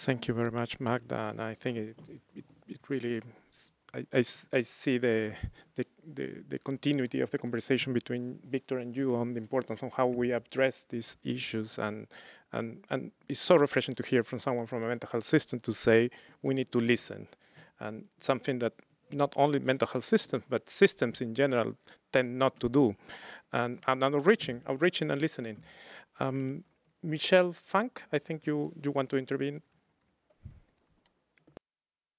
Thank you very much, Magda. And I think it really, I see the continuity of the conversation between Victor and you on the importance of how we address these issues. And it's so refreshing to hear from someone from a mental health system to say we need to listen. And something that not only mental health systems, but systems in general tend not to do. And outreaching and listening. Michelle Funk, I think you want to intervene.